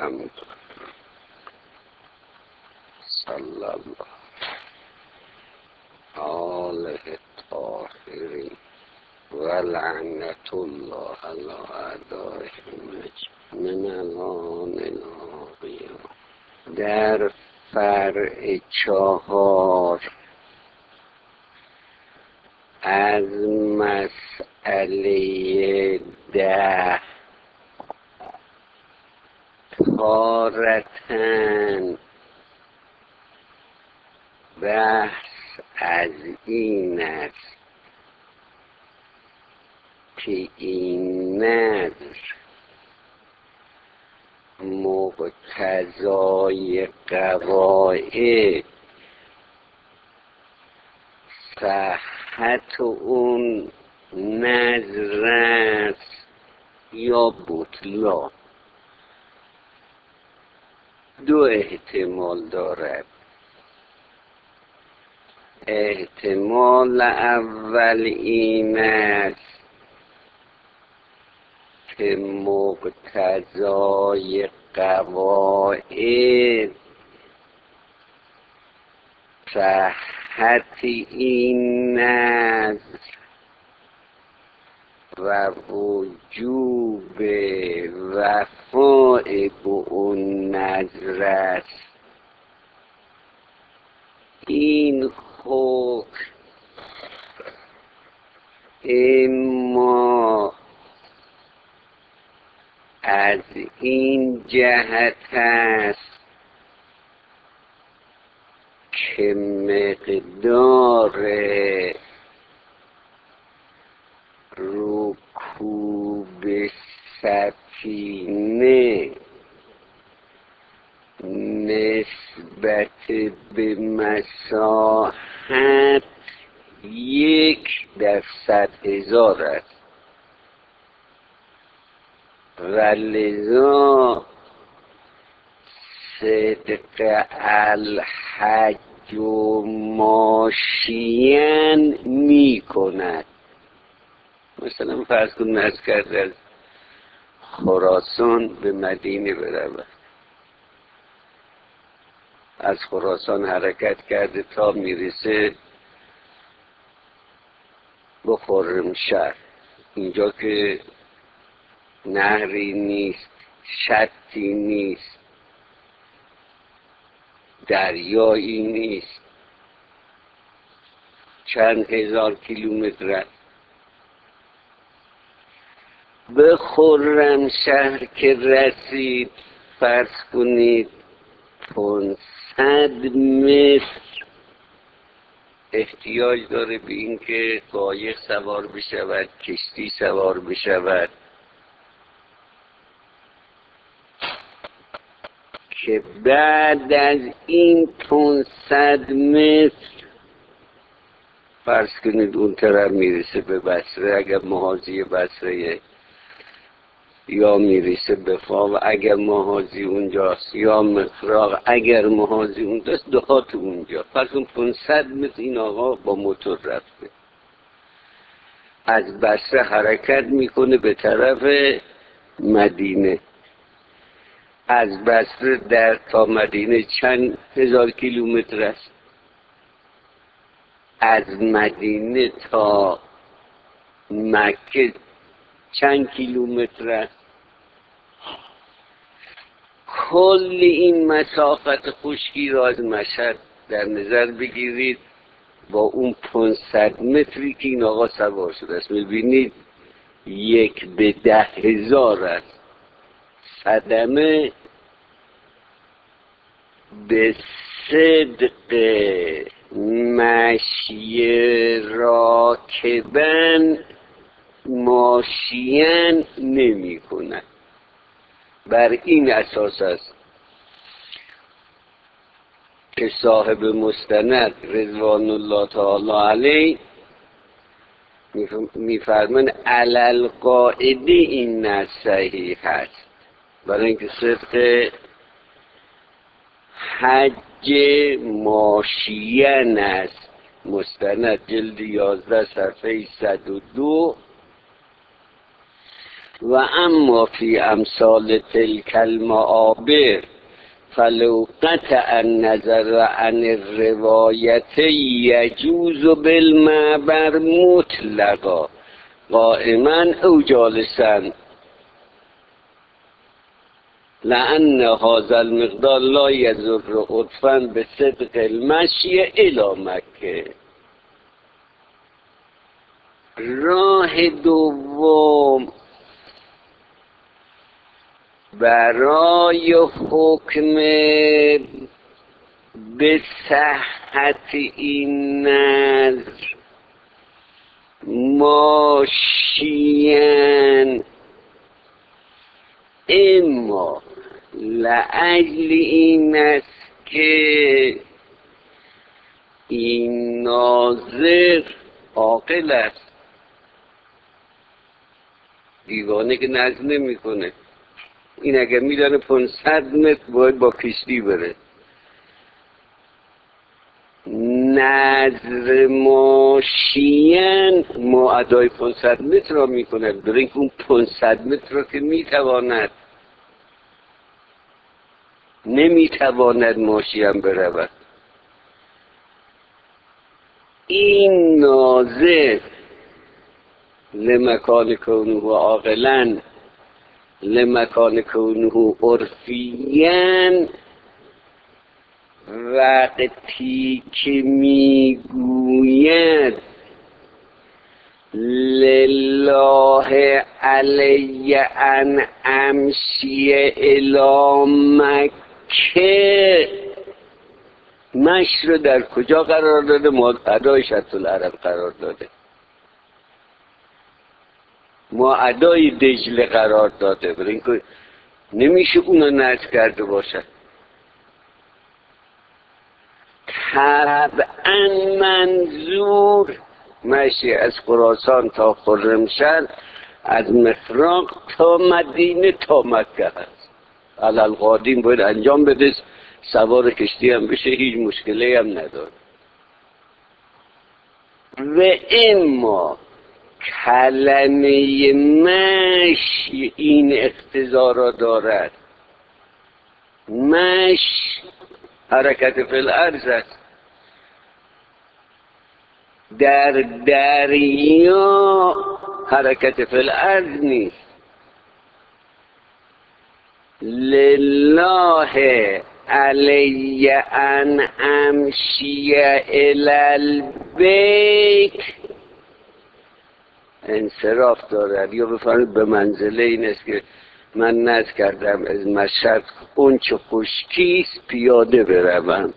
محمد صلی الله آله الطاهرین و لعنت الله علی اعدائهم من الان القیامة. در فرع 4 از مسئله 10 تارتاً بحث از این است که این نظر مقتضای قواعد صحت اون نظر است یا بطلان. دو احتمال دارد. احتمال اول این است که مقتضای قواعد صحت این نظر و وجوب وفاء به اون نظر است. این حکم اما از این جهت است که مقدار رکوب سفینه نسبت به مساحت 1/100,000 است و لذا صدق الحج ماشین می کند. مثلا فرض کن نزد کرد از خراسان به مدینه برود، از خراسان حرکت کرده تا میرسه به خرمشهر. اینجا که نهری نیست، شطی نیست، دریایی نیست، چند هزار کیلومتر است. به خرمشهر که رسید فرض کنید 500 متر احتیاج داره به این که قایق سوار بشود، کشتی سوار بشود، که بعد از این 500 متر فرض کنید اون طرف میرسه به بصره، اگر محاذی بصره، یا میرسه به فاو اگر محاذی اونجاست، یا مقراق اگر محاذی اونجاست، دهات اونجا. پس اون 500 متر این آقا با موتور رفته، از بصره حرکت میکنه به طرف مدینه. از بصره در تا مدینه چند هزار کیلومتر است؟ از مدینه تا مکه چند کیلومتر است؟ کل این مسافت خشکی را از مشهد در نظر بگیرید با اون 500 متری که این آقا سوار شده است. میبینید 1/10,000 است. صدمه به صدق مشی راکبن ماشین نمی کند. بر این اساس است که صاحب مستند رضوان الله تعالی علیه میفرمان علل قاعده این نه صحیح هست، برای اینکه صدق حج ماشین است. مستند جلد 11 صفحه 102 و اما فی امثال تلک المعابر فلو قطع النظر عن الروایت یجوز بالمعبر مطلقا قائما او جالسا لأن هذا المقدار لا يضر عرفا بصدق المشی الی مکه. راه دوم برای حکم به صحت این نظر ماشین اما لعجل این است که این ناظر عاقل است، دیوانه که نظر نمی کنه. این اگر میدانه 500 متر باید با کشتی بره، نظر ماشین ما ادای 500 متر را میکنه، برای اینکه اون 500 متر را که میتواند نمیتواند ماشین برود. این ناظر لمکان کونه عاقلا لمکان کونه عرفیاً وقتی که میگوید لله علی ان امشی الی مکه، مشی رو در کجا قرار داده؟ ما ادای شط العرب قرار داده، ما ادای دجله قرار داده، برای اینکه نمیشه اونو نذر کرده باشد. طبعا منظور مشی از خراسان تا خرمشهر، از مفراق تا مدینه تا مکه هست. علالقادیم باید انجام بده، سوار کشتی هم بشه، هیچ مشکلی هم نداره. و اما کلمه مشی این اقتضا را دارد، مش حرکت فی الارض است، در دریا حرکت فی الارض نیست. لله علی ان امشی الی البیت انصراف دارد، یا بفرمایید به منزله این است که من نذر کردم از مشهد اون چه خشکیست پیاده بروم.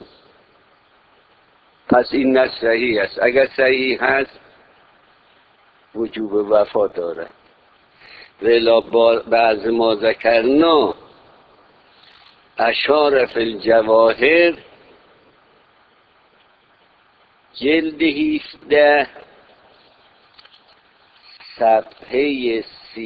پس این نه صحیح است. اگر صحیح هست وجوب وفا دارد. ولا بعض ما ذکرنا اشار فی الجواهر جلد 17 صفحه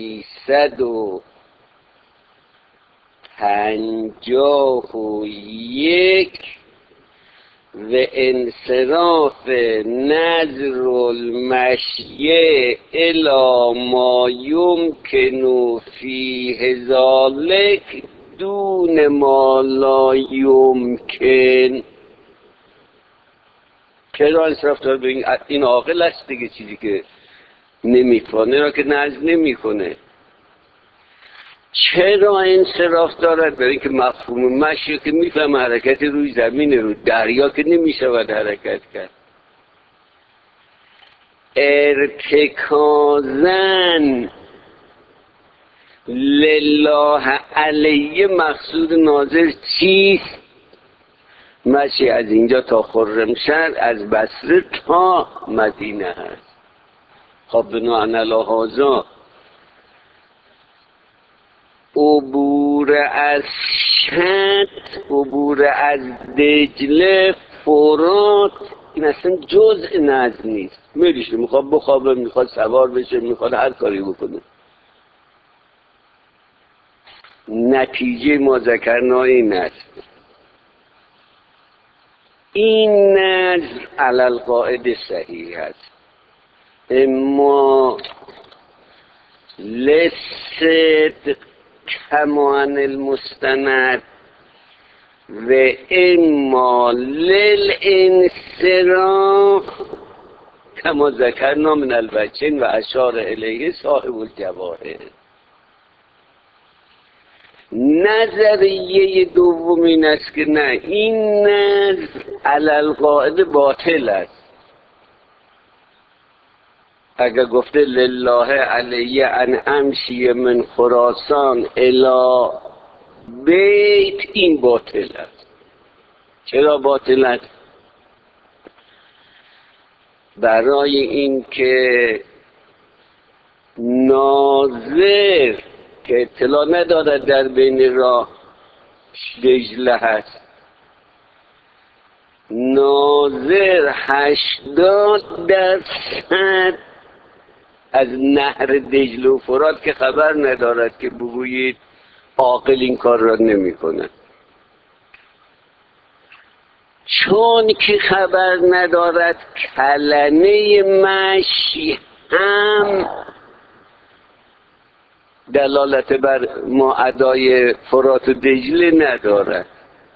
351 و انصراف نظر المشی الی ما یمکن فیه ذلک دون ما لا یمکن. چرا انصراف داره؟ به این عاقل است دیگه، چیزی که نمیتونه را که نظر نمیکنه. چرا انصراف دارد؟ برای اینکه مفهوم مشی که میفهم حرکت روی زمین، رو دریا که نمیشود حرکت کرد. ارتکازن لله علیه مقصود ناظر چیست؟ مشی از اینجا تا خرمشهر، از بصره تا مدینه هست. خب بناء علی هذا عبور از شط، عبور از دجله، فرات، این اصلا جزء نظر نیست. میریشه، میخواد بخوابه، میخواد سوار بشه، میخواد هر کاری بکنه. نتیجه ما ذکرنا این است. این نظر علی القاعده صحیح است، اما لصدق کمان المستند و اما للانصراف کما ذکرنا من الوجهین و اشار الیه صاحب الجواهر. نظریه دوم این است که نه، این نظر علی القاعده باطل است. اگر گفته لله علیه ان امشی من خراسان الی بیت، این باطل است. چرا باطل است؟ برای این که ناظر که اطلاع ندارد در بین راه دجله هست، ناظر 80% از نهر دجله و فرات که خبر ندارد که بگویید عاقل این کار را نمی کند. چون که خبر ندارد کلمه مشی هم دلالت بر ما ادای فرات و دجله ندارد.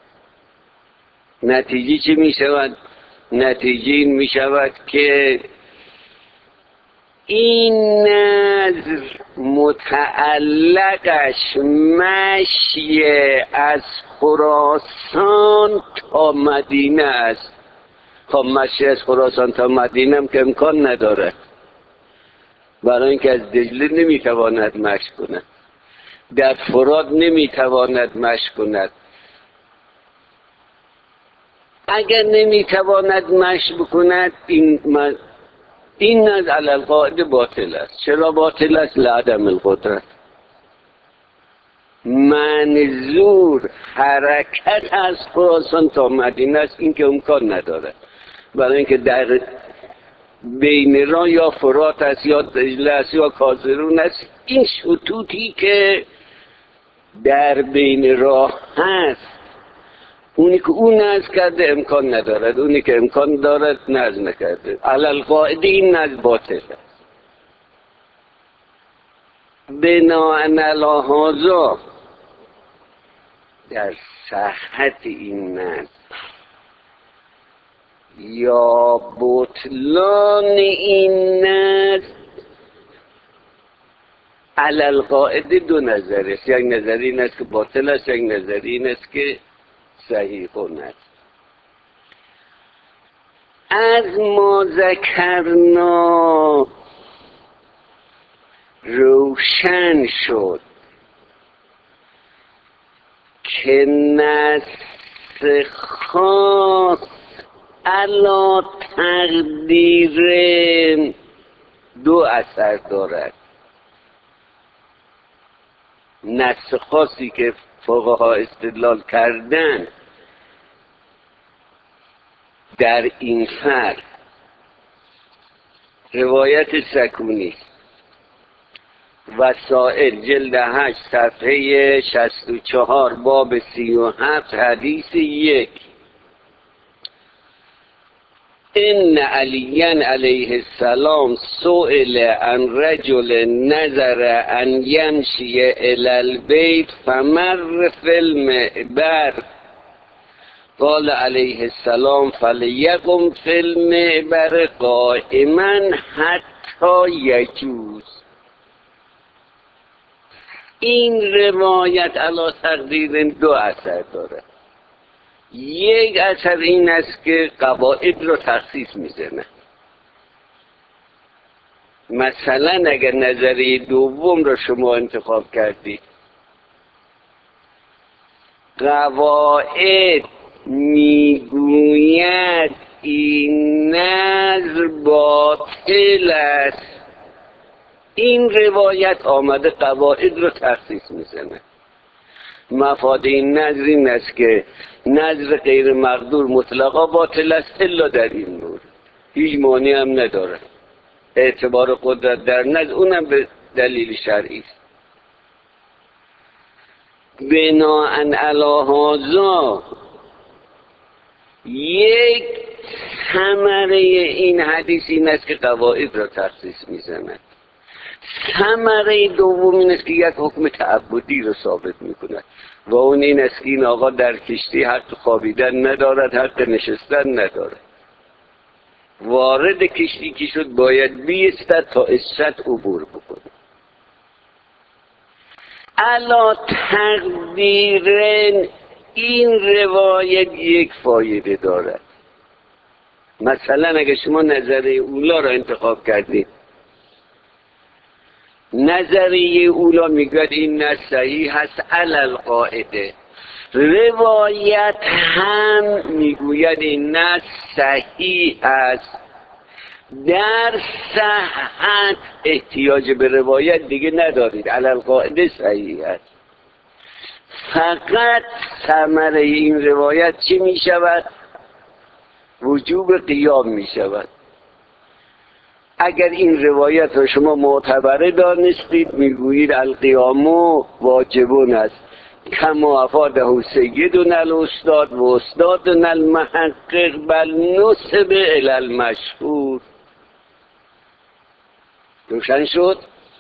نتیجه چی می شود؟ نتیجه این می شود که این نظر متعلقش مشی از خراسان تا مدینه است. خب مشی از خراسان تا مدینه هم که امکان ندارد، برای اینکه از دجله نمیتواند مشی کند، در فرات نمیتواند مشی کند. اگر نمیتواند مشی بکند، این نظر علی القاعده باطل است. چرا باطل است؟ لعدم القدرت. منظور حرکت از خراسان تا مدینه است، این که امکان ندارد، برای اینکه در بین راه یا فرات است یا دجله است یا کازرون است. این شطوطی که در بین راه هست، اونی که اون نظر کرده امکان ندارد، اونی که امکان دارد نظر نکرده. علی القاعده این نظر باطل است. بناءً علی هذا در صحت این نظر یا بطلان این نظر علی القاعده دو نظر است. یک نظر این است که باطل است، یک نظر این است که صحیح است. از ما ذکرنا روشن شد که نسخ خاص علی تقدیر دو اثر دارد. نسخ خاصی که فقها استدلال کردن در این فرق، روایت سکونی وسائل جلد 8 صفحه 64 باب 37 حدیث 1: ان علی علیه السلام سئل عن رجل نظر ان یمشی الی البیت فمر فی المعبر قال علیه السلام فلیقم فی المعبر قائما حتی یجوز. این روایت علی تقدیر دو اثر داره. یک اثر این است که قواعد رو تخصیص میزنه. مثلا اگر نظریه دوم رو شما انتخاب کردید، قواعد میگوید این نظر باطل است، این روایت آمده قواعد رو تخصیص میزنه. مفاد این نظر این است که نظر غیر مقدور مطلقا باطل است الا در این مورد، هیچ مانعی هم نداره. اعتبار قدرت در نظر اونم به دلیل شرعی است. بناءً علی هذا یک ثمره این حدیث این است که قواعد را تخصیص میزند. ثمره دوم این است که یک حکم تعبدی رو ثابت میکند و اون این است که این آقا در کشتی حق خوابیدن ندارد، حق نشستن ندارد. وارد کشتی که شد باید بیستد تا اسرت عبور بکنه. علا تقدیرن این روایت یک فایده دارد. مثلا اگه شما نظریه اولا را انتخاب کردید، نظریه اولا میگوید این نه صحیح هست علل قاعده، روایت هم میگوید این نه صحیح است، در صحت احتیاج به روایت دیگه ندارید، علل قاعده صحیح است. فقط ثمره این روایت چی می شود؟ وجوب قیام می شود. اگر این روایت را شما معتبره دانستید میگویید القیام واجبون است کما افاده سیدنا الاستاد و استادنا المحقق بل نسب الی المشهور. روشن شد؟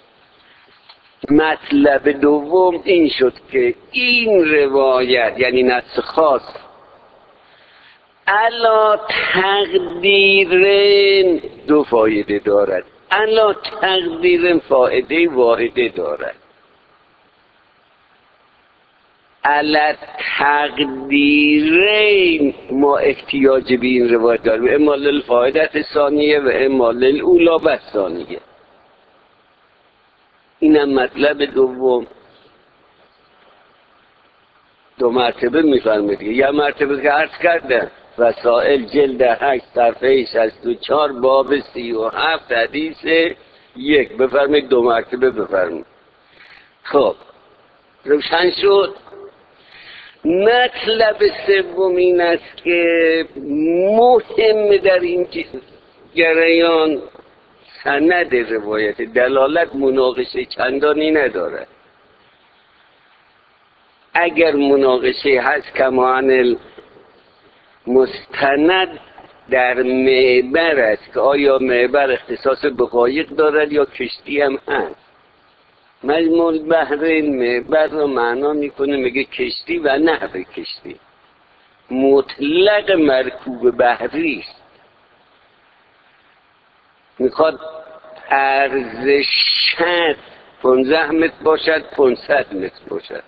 مطلب دوم این شد که این روایت یعنی نص خاص علا تقدیرن دو فایده دارد. علا تقدیرن فایده واحده دارد. علا تقدیرن ما احتیاج به این روایت داریم، اما للفایدت ثانیه و اما للأولا و ثانیه. اینم مطلب دوم. دو مرتبه میفرمید. یه مرتبه که عرض کردم وسائل جلد 8 صفحه 64 باب 37 حدیث 1 بفرمید، دو مرتبه بفرمید. خب روشن شد. مطلب سوم این است که مهم در این جریان سند روایت، دلالت مناقشه چندانی ندارد. اگر مناقشه هست کمان مستند در معبر است که آیا معبر اختصاص به قایق دارد یا کشتی هم هست. مجموع البحرین معبر رو معنا میکنه، میگه کشتی و نحو کشتی، مطلق مرکوب بحری است. میخواد عرض شط 15 متر باشد 500 متر باشد.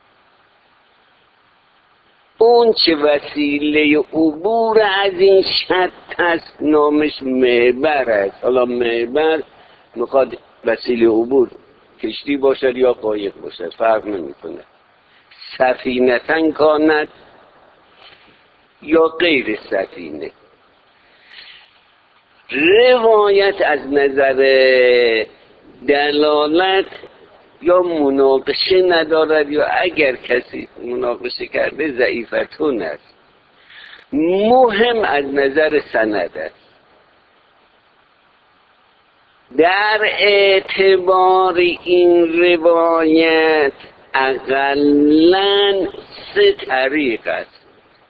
اون چه وسیله عبور از این شط هست نامش معبر است. حالا معبر میخواد وسیله عبور کشتی باشد یا قایق باشد، فرق نمیکنه. سفینه‌تن کاند یا غیر سفینه. روایت از نظر دلالت یا مناقشه ندارد، یا اگر کسی مناقشه کرده ضعیفتون است. مهم از نظر سند است. در اعتبار این روایت اقلاً 3 طریق است.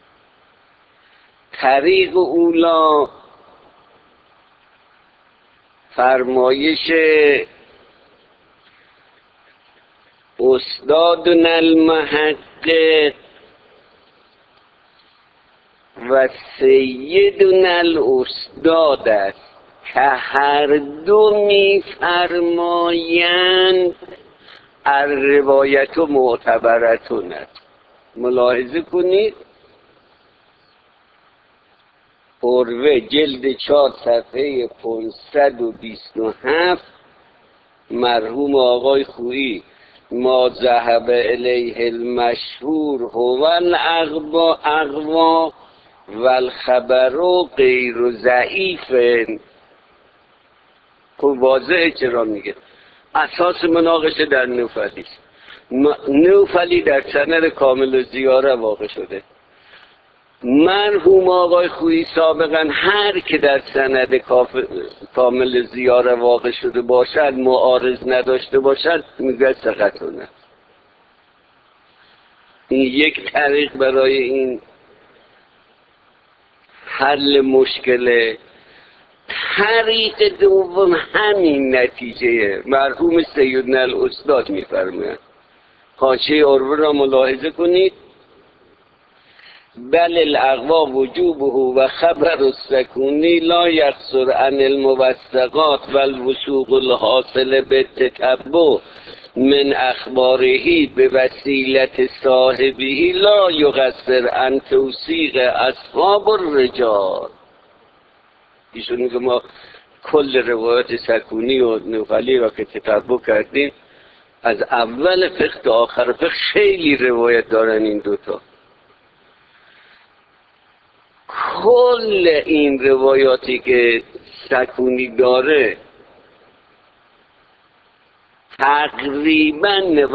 طریق اولا فرمایش استادنا المحقق و سیدنا الاستاد است که هر دو می‌فرمایند الروایت معتبرتون است. ملاحظه کنید عروه جلد 4 صفحه 527 مرحوم آقای خویی ما ذهب الیه المشهور هو الاقوا و الخبر غیر ضعیف. خب واضحه چرا میگه. اساس مناقشه در نوفلی است. نوفلی در سند کامل زیاره واقع شده. مرحوم آقای خویی سابقا هر که در سند کامل زیاره واقع شده باشد معارض نداشته باشد میگه ثقتونه. این یک طریق برای این حل مشکل. طریق دوم همین نتیجه مرحوم سیدنا الاستاد میفرمایند. حاشیه عروه را ملاحظه کنید. بل الاقوا وجوبه و خبر السکونی لا یقصر عن الموثقات و الوثوق الحاصل بالتتبع من اخباره به وسیلت صاحبه لا یقصر عن توثیق اصحاب الرجال. ایشون میگه ما کل روایات سکونی و نوفلی را که تتبع کردیم، از اول فقه تا آخر فقه خیلی روایت دارن این دوتا. کل این روایاتی که سکونی داره تقریبا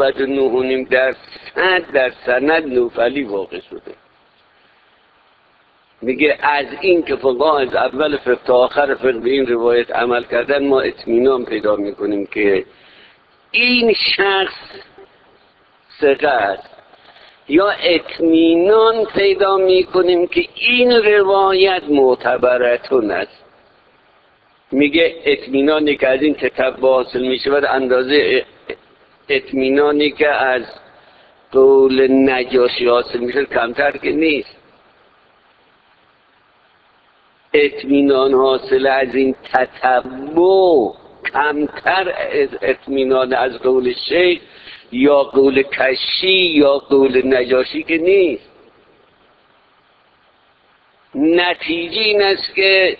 99.5% در سند نوفلی واقع شده. میگه از این که فقها از اول فقه تا آخر فقه به این روایت عمل کردن، ما اطمینان پیدا میکنیم که این شخص ثقه است، یا اطمینان پیدا میکنیم که این روایت معتبرتون است. میگه اطمینانی که از این تتبع حاصل میشه و اندازه اطمینانی که از قول نجاشی حاصل میشه کمتر که نیست. اطمینان حاصل از این تتبع کمتر از اطمینان از قول شیخ یا قول کشی یا قول نجاشی که نیست. نتیجه این است که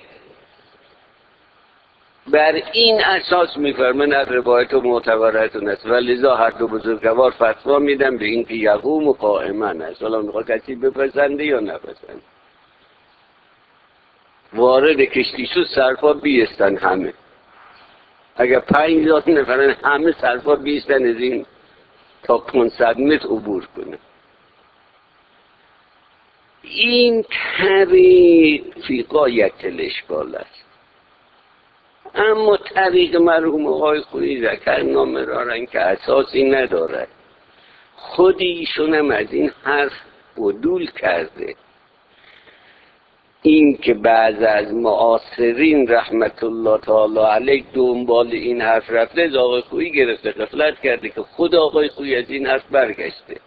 بر این اساس میفرمان از روایت معتبرتون است و لذا هر دو بزرگوار فتوا میدن به این که یقوم و قائما است. حالا میخواد کسی بپسنده یا نپسنده. وارد کشتی شد سرپا بیستن همه. اگر 5,000 نفرن همه سرپا بیستن از این تا 500 متر عبور کنه. این طریق فی غایت الاشکال است. اما طریق مرحوم آقای خویی ذکرنا مرارا که اساسی ندارد. خود ایشون هم از این حرف عدول کرده. این که بعض از معاصرین رحمت الله تعالی علیه دنبال این حرف رفته، از آقای خویی گرفته غفلت کرده که خود آقای خویی از این حرف برگشته.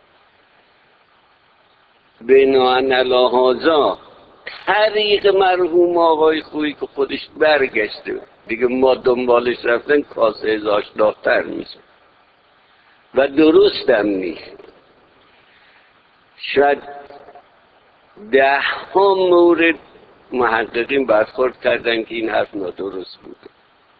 بناهن علی هذا طریق مرحوم آقای خویی که خودش برگشته دیگه، ما دنبالش رفتن کاسه از آشنافتر میشه و درست هم نیست. شاید 10 مورد محققین برخورد کردن که این حرف نادرست بوده.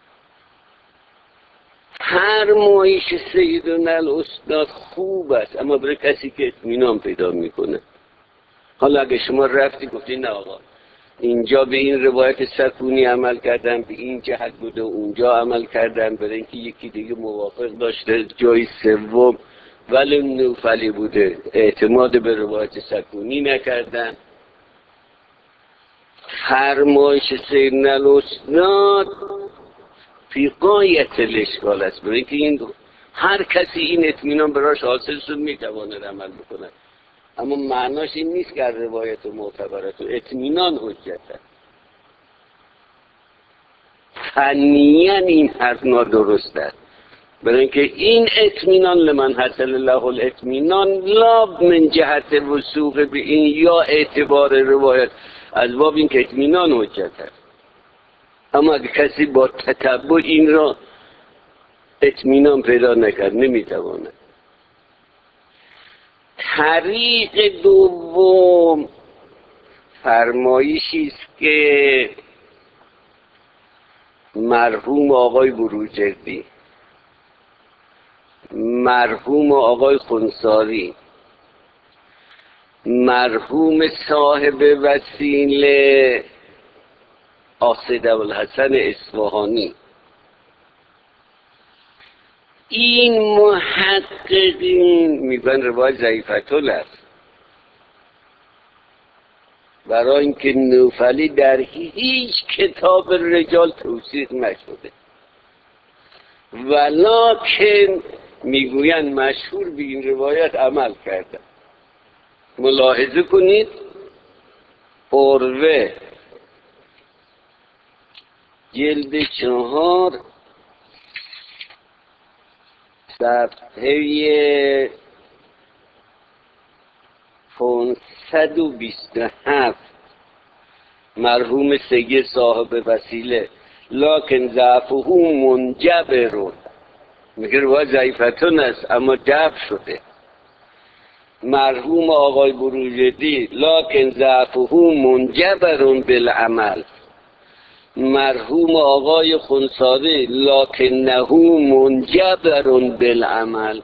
فرمایش سیدنا الاستاد خوب است، اما برای کسی که اطمینان پیدا میکنه. حالا اگه شما رفتی گفتی نه آقا اینجا به این روایت سکونی عمل کردن، به این جهت بوده، اونجا عمل کردن، برای اینکه یکی دیگه موافق داشته جای سوم ولی نوفلی بوده اعتماد به روایت سکونی نکردن. فرمایش سیدنا الاستاد فی غایت الاشکال است، برای اینکه این هر کسی این اطمینان براش حاصل شد میتواند عمل بکنه. اما معناش این نیست که روایت معتبرت و اطمینان حجت است. فنیاً این حرف نادرست است، برای اینکه این اطمینان لمن حصل له الاطمینان لا من جهت وثوق به این یا اعتبار روایت از باب این که اطمینان حجت است. اما اگه کسی با تتبع این را اطمینان پیدا نکرد نمیتواند. طریق دوم فرمایشی است که مرحوم آقای بروجردی، مرحوم آقای خنساری، مرحوم صاحب وسیله آصد ابوالحسن اصفهانی، این محققین میگن روایت ضعیفه است، برای اینکه نوفلی در هیچ کتاب رجال توصیف نشده، ولکن میگویند مشهور به این روایت عمل کردن. ملاحظه کنید عروه جلد 4 صفحه 527 مرحوم سید صاحب وسیله لکن ضعفه منجبر، میگه روایت ضعیفتون است اما جبر شده. مرحوم آقای بروجردی لکن ضعفه منجبر بالعمل. مرحوم آقای خنثاری لکنه منجبر بالعمل.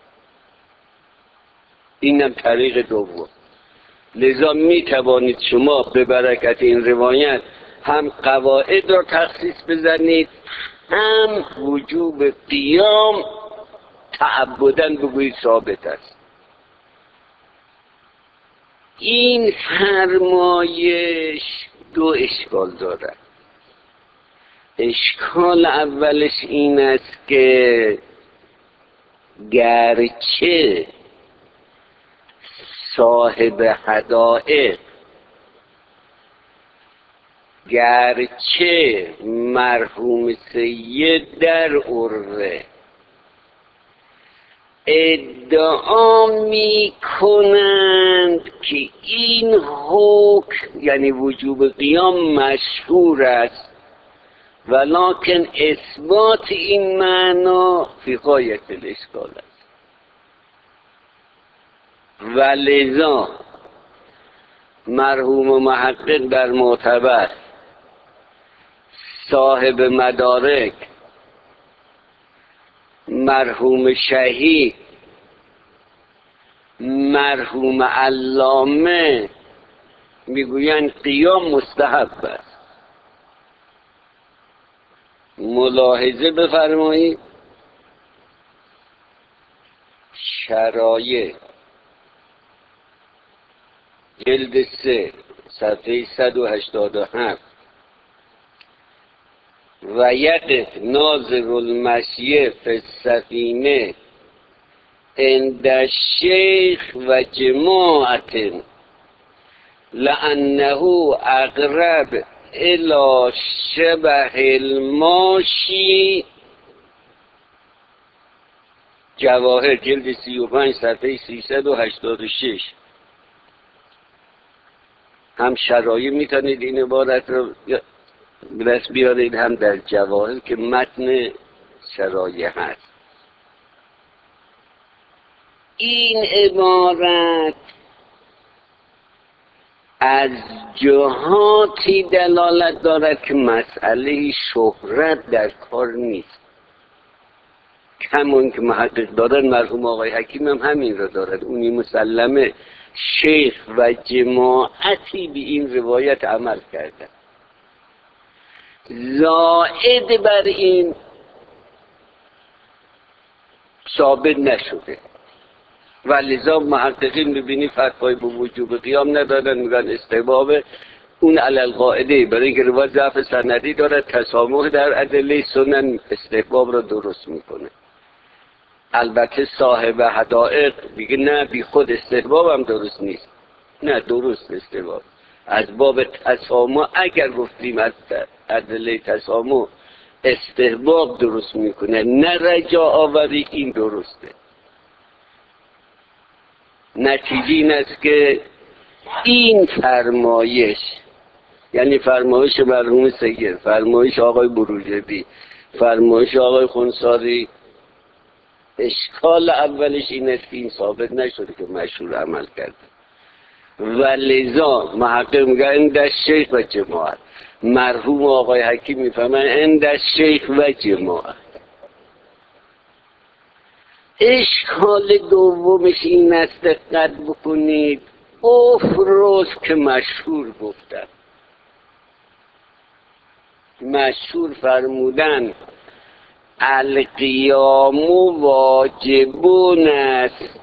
اینم طریق دوم. لذا می توانید شما به برکت این روایت هم قواعد را تخصیص بزنید، هم وجوب قیام تعبداً بگویید ثابت است. این فرمایش دو اشکال دارد. اشکال اولش این است که گرچه صاحب حدائق، گرچه مرحوم سید در عرفه ادعا می کنند که این حکم یعنی وجوب قیام مشهور است، ولکن اثبات این معنا فی غایت الاشکال است. ولذا مرحوم محقق در معتبر، صاحب مدارک، مرحوم شهید، مرحوم علامه میگویند قیام مستحب است. ملاحظه بفرمایید شرایع جلد 3 صفحه 187 و یقف ناظر المشیه فی السفینه عند الشیخ و جماعت لانه اقرب الى شبه الماشی. جواهر جلد 35 صفحه 386. هم شرایع میتونید این عبارت رو دست بیارید، هم در جواهر که متن شرایع هست. این عبارت از جهاتی دلالت دارد که مسئله شهرت در کار نیست. همون که محقق دارد مرحوم آقای حکیم هم همین را دارد. اونی مسلمه شیخ و جماعتی به این روایت عمل کردن. زائد بر این ثابت نشده و لذا محققین ببینی فتوای به وجوب قیام ندادن، میگن استحباب اون علی القاعده، برای اینکه روایت ضعف سندی دارد تسامح در ادله سنن استحباب را درست میکنه. البته صاحب حدائق دیگه نه، بی خود استحباب هم درست نیست، نه درست استحباب از باب تسامح. اگر گفتیم از ادله تسامح استحباب درست میکنه نه رجا آوری، این درسته. نتیجه این است که این فرمایش یعنی فرمایش مرحوم سید، فرمایش آقای بروجردی، فرمایش آقای خنثاری، اشکال اولش این است که این ثابت نشده که مشهور عمل کرده و لذا محقق میگه عند الشیخ و جماعت. مرحوم آقای حکیم میفهمن عند الشیخ و جماعت. اشکال دومش این است دقت بکنید، افروز که مشهور گفتن، مشهور فرمودن القیام واجبون است.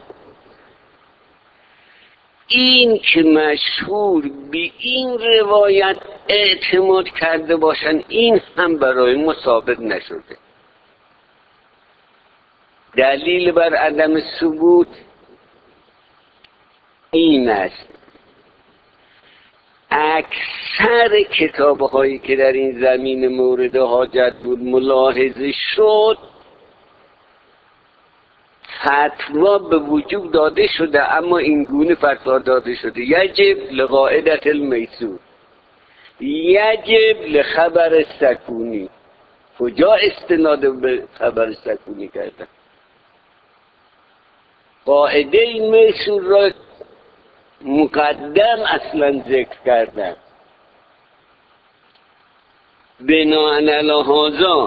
این که مشهور به این روایت اعتماد کرده باشن این هم برای ما ثابت نشده. دلیل بر عدم ثبوت این است اکثر کتاب‌هایی که در این زمین مورد حاجت بود ملاحظه شد، فتوا به وجود داده شده، اما این گونه فتوا داده شده: یجب لقاعدة المیسور، یجب لخبر سکونی. کجا استناد به خبر سکونی کردن؟ قاعده این میسور را مقدم اصلا ذکر کردن. بناء علی هذا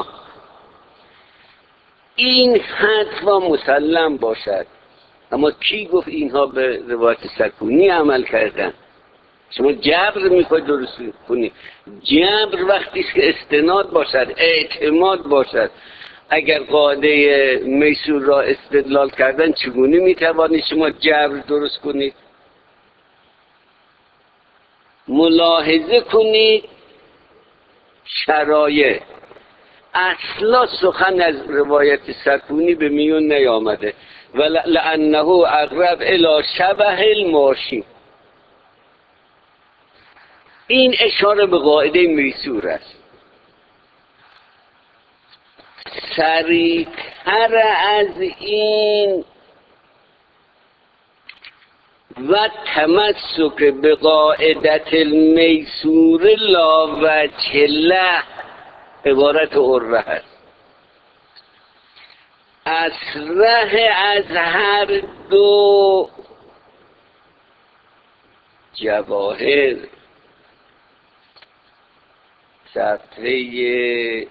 این فتوا مسلم باشد. اما کی گفت اینها به روایت سکونی عمل کردن؟ شما جبر میخواید درست کنید. جبر وقتی است که استناد باشد، اعتماد باشد. اگر قاعده میسور را استدلال کردن، چگونه میتوانید شما جبر درست کنید؟ ملاحظه کنید شرایع. اصلا سخن از روایت سکونی به میون نیامده. لانه اقرب الی شبه الماشی. این اشاره به قاعده میسور است. سریعتر از این و تمسک به قاعدت المیسور لا وجه له عبارت عروه است. اصرح از هر دو جواهر، صفحه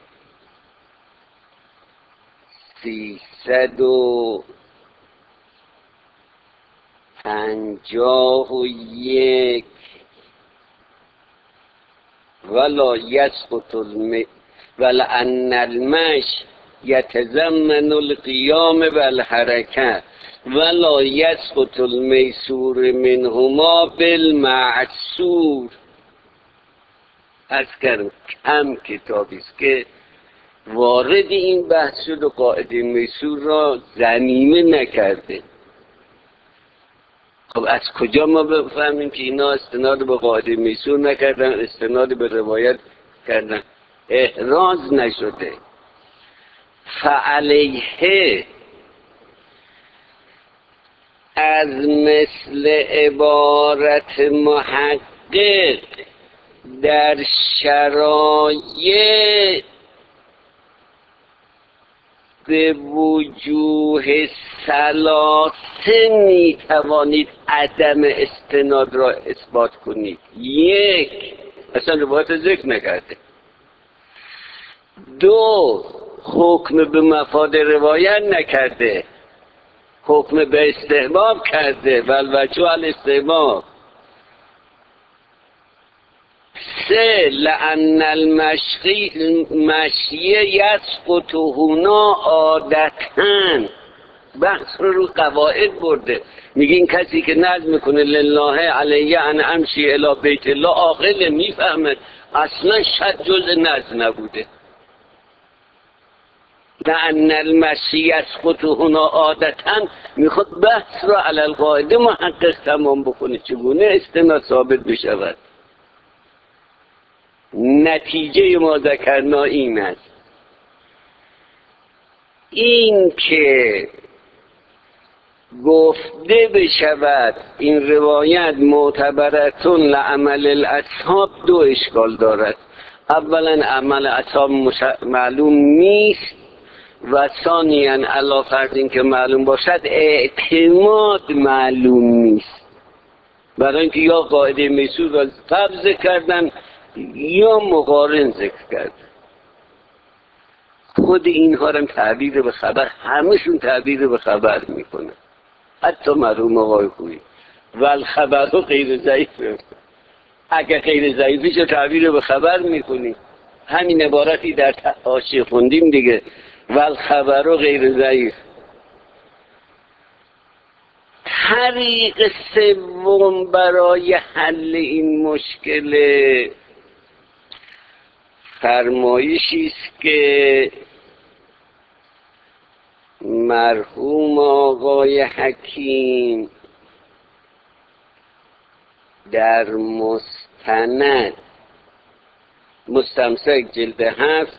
351: ولا یسقط ولأن المشي یتضمن القیام والحرکت ولا یسقط المیسور منهما بالمعسور. از کم کتابی است که وارد این بحث شد و قاعده میسور را ضمیمه نکرده. خب از کجا ما بفهمیم که اینا استناد به قاعده میسور نکردن، استناد به روایت کردن؟ احراز نشده. فعلیه از مثل عبارت محقق در شرایع به وجوه ثلاثه می توانید عدم استناد را اثبات کنید. یک، اصلا روایت ذکر نکرده. دو، حکم به مفاد روایت نکرده، حکم به استحباب کرده، والوجه الاستحباب. سه، لأن المشی یسقط هنا عادتاً. بحث رو قواعد برده. میگه این کسی که نظم میکنه لله علیه ان امشی الی بیت الله عاقل، میفهمه اصلا شد جز نظم نبوده. لأن المشی یسقط هنا عادتاً میخواد بحث رو علی القاعده محقق تمام بکنه، چگونه استناد ثابت بشود. نتیجه ما ذکرنا این است: این که گفته بشود این روایت معتبرتون لعمل الاصحاب، دو اشکال دارد. اولا عمل اصحاب معلوم نیست و ثانیاً علی فرض این که معلوم باشد اعتماد معلوم نیست، برای اینکه یا قاعده میسور را قبض کردن یا مقارن ذکر کردن. خود اینها هم تعبیر به خبر، همشون تعبیر به خبر میکنه، حتی مرحوم آقای خویی. والخبر رو غیر ضعیفه. اگه غیر ضعیفی چه تعبیر به خبر میکنی؟ همین عبارتی در حاشیه خوندیم دیگه، والخبر رو غیر ضعیف. طریق سوم برای حل این مشکل فرمایشی است که مرحوم آقای حکیم در مصطلح سند مستمسک جلد 7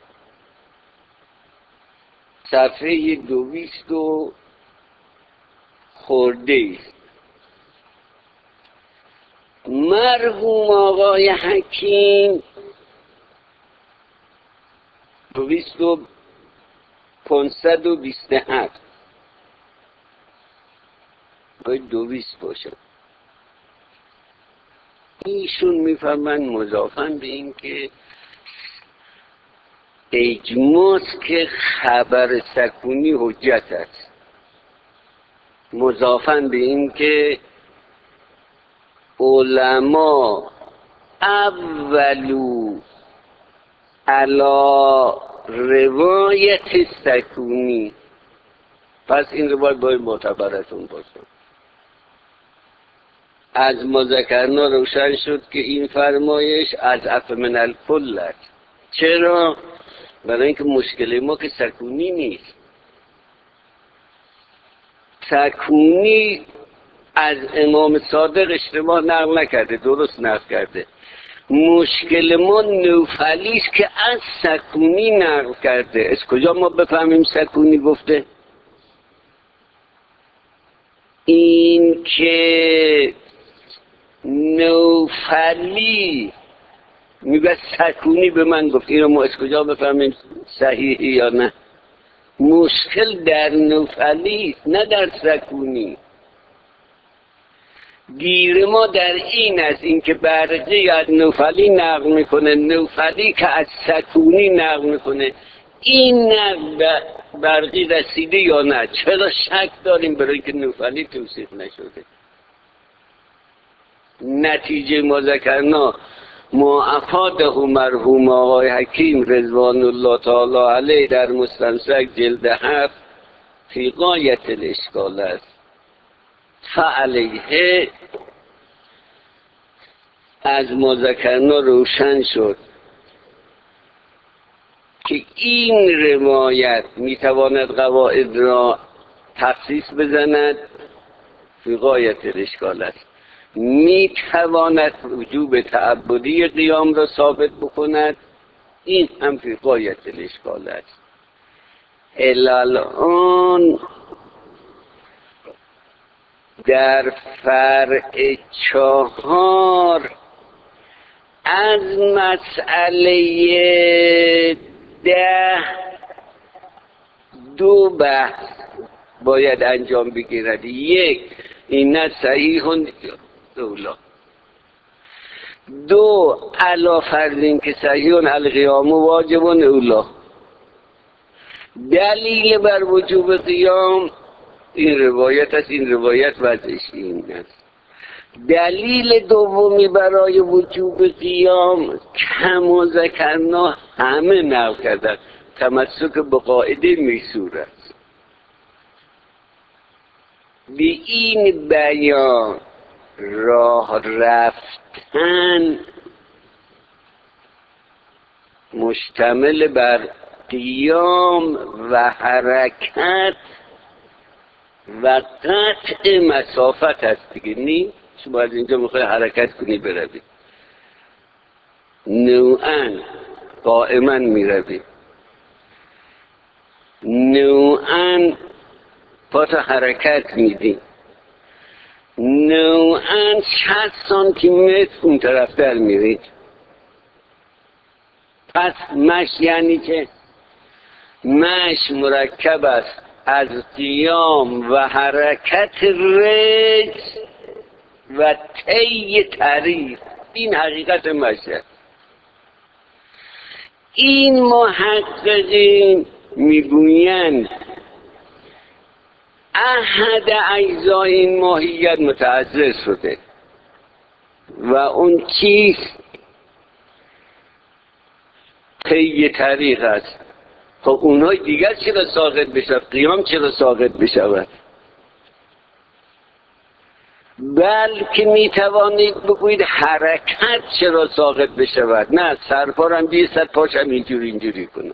صفحه 200 و خورده است. مرحوم آقای حکیم 527 باید 200 باشه. ایشون میفرمند مضافاً به این که اجماعست که خبر سکونی حجت است، مضافاً به این که علما اولو علا روایت سکونی، پس این روایت باید معتبرتون باشه. از ما ذکرنا روشن شد که این فرمایش اضعف من الکل است. چرا؟ برای اینکه مشکل ما که سکونی نیست. سکونی از امام صادق اشتباه نقل نکرده، درست نقل کرده. مشکل ما نوفلی است که از سکونی نقل کرده. از کجا ما بفهمیم سکونی گفته؟ این که نوفلی میگه سکونی به من گفت، این رو ما از کجا بفهمیم صحیحی یا نه؟ مشکل در نوفلی نه در سکونی. گیر ما در این است، این که برقی از نوفلی نقل میکنه، نوفلی که از سکونی نقل میکنه، این نقل برقی رسیده یا نه؟ چرا شک داریم؟ برای که نوفلی توصیف نشده. نتیجه ما ذکرنا ما افاده مرحوم آقای حکیم رضوان الله تعالی علیه در مستمسک جلد 7 فی غایت الاشکال است. فعلیه از ما ذکرنا روشن شد که این روایت میتواند قواعد را تخصیص بزند، فی غایت الاشکال است. میتواند وجوب تعبدی قیام را ثابت بکند، این هم فی غایت الاشکال است. الان در فرع 4 از مسئله 10 2 بحث باید انجام بگیرد. یک، این صحیح اولا. 2، علا فرض این که صحیح القیام واجب اولا. دلیل بر وجوب قیام این روایت است، این روایت وضعش این است. دلیل دومی برای وجوب قیام کما ذکرنا همه نقل کردن، تمسک به قاعده میسور است. به این بیان راه رفتن مشتمل بر قیام و حرکت و قطع مسافت است دیگه. نی شما از اینجا میخوای حرکت کنی بروی، نوعاً قائما میروی، نوعاً پاتا حرکت میدی، نوعاً 60 سانتی متر اون طرف در میری. پس مشی یعنی که مشی مرکب است از قیام و حرکت رجل و طی طریق. این حقیقت مشی است. این محققین میگویند احد اجزای این ماهیت متعذر شده و اون چیست؟ طی طریق است. خب اونهای دیگر چرا ساقط بشود؟ قیام چرا ساقط بشود؟ بلکه میتوانید بگویید حرکت چرا ساقط بشود؟ نه، سرپارم بیستد پاشم اینجوری کنه.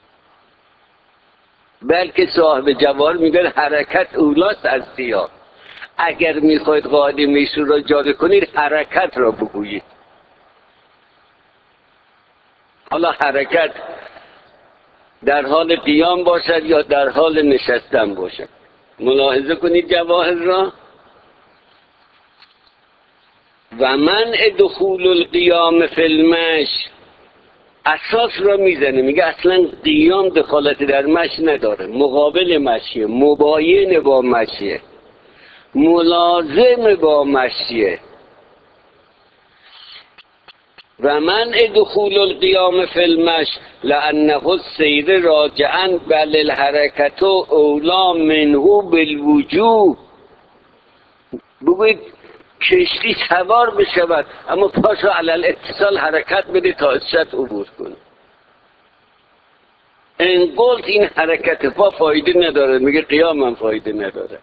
بلکه صاحب جوار میگه حرکت اولاست از قیام. اگر میخواید قاعده میسور را جاری کنید حرکت را بگویید. حالا حرکت در حال قیام باشد یا در حال نشستن باشد. ملاحظه کنید جواهر را. و منع دخول القیام فی المشی اساس را میزنه، میگه اصلا قیام دخالت در مشی نداره، مقابل مشیه، مباین با مشیه، ملازم با مشیه. و منع دخول القیام فی المشی لانه السیر راجعا بل الحرکت اولا منه بالوجوب. بگوید کشتی سوار بشود اما پاشو علل اتصال حرکت بده تا ازشت عبور کنه. این قلت این حرکت پا فایده نداره، میگه قیام هم فایده نداره.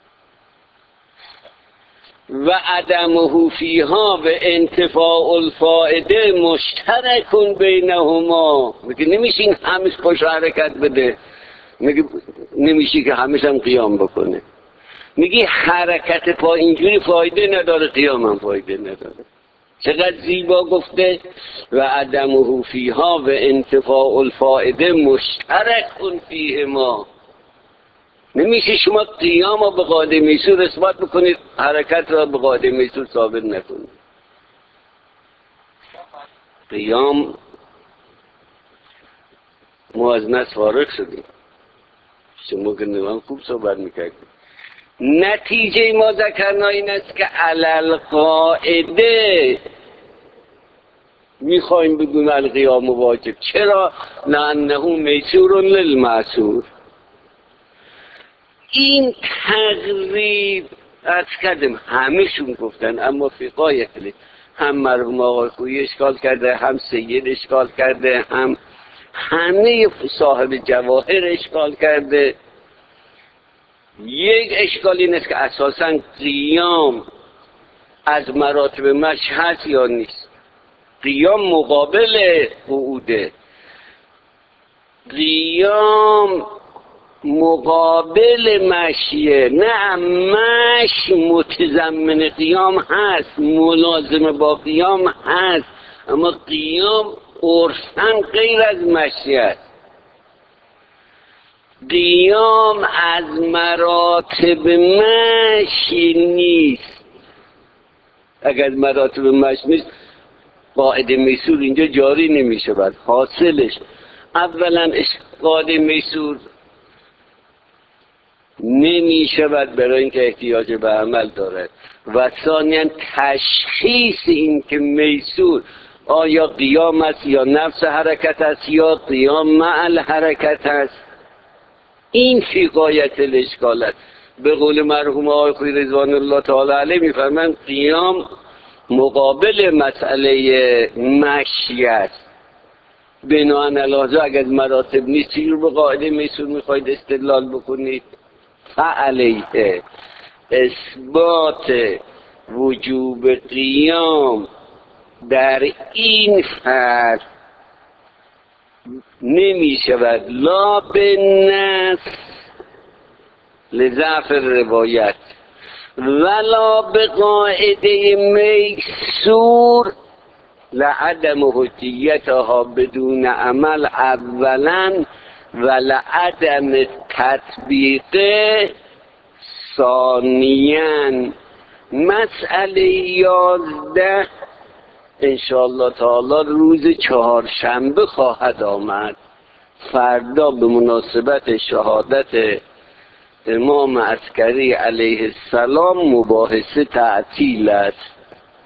و عدمه فیها و انتفاع الفائده مشترک بینهما. میگه نمیشه این همیش پاشو حرکت بده، میگه نمیشه که همیش هم قیام بکنه. میگی حرکت پا اینجوری فایده نداره، قیام هم فایده نداره. چقدر زیبا گفته. و عدمه فیها و انتفاع الفائده مشترک فیهما. نمیشه شما قیام را به قاعده میسور اثبات بکنید، حرکت را به قاعده میسور ثابت نکنید. قیام ما از نس فارغ شدیم، شما که نوان خوب صحبت میکردید. نتیجه ما ذکرنا این است که علل قاعده میخوایم بگویم القیام واجب. چرا؟ لانه میسور للمعسور. این تقریب از کردم همهشون گفتن، اما فی قایت هم مرحوم آقای خویی اشکال کرده، هم سید اشکال کرده، هم همه صاحب جواهر اشکال کرده. یک اشکال این است که اساساً قیام از مراتب مشی هست یا نیست. قیام مقابل قعوده، قیام مقابل مشیه، نه مشی متضمن قیام هست، ملازم با قیام هست، اما قیام عرفاً غیر از مشی است. قیام از مراتب مشی نیست. اگر مراتب مشی نیست قاعده میسور اینجا جاری نمی شود. حاصلش اولا قاعده میسور نمی شود برای اینکه احتیاج به عمل دارد، و ثانیا تشخیص این که میسور آیا قیام است یا نفس حرکت است یا قیام مع الحرکت است، این فی غایت الاشکال است. به قول مرحوم آقای خویی رضوان الله تعالی علیه میفرمایند قیام مقابل مسئله مشی است. بناهن علاوه اگر مراتب نیست چی رو به قاعده میسور میخواید استدلال بکنید؟ فعلیه اثبات وجوب قیام در این فرد نمی شود لا به نص لضعف روایت ولا به قاعده میسور لعدم حجیتها بدون عمل اولا و لعدم تطبیق ثانیاً. مسئله 11 انشاءالله تعالی روز چهارشنبه خواهد آمد. فردا به مناسبت شهادت امام عسکری علیه السلام مباحثه تعطیل است.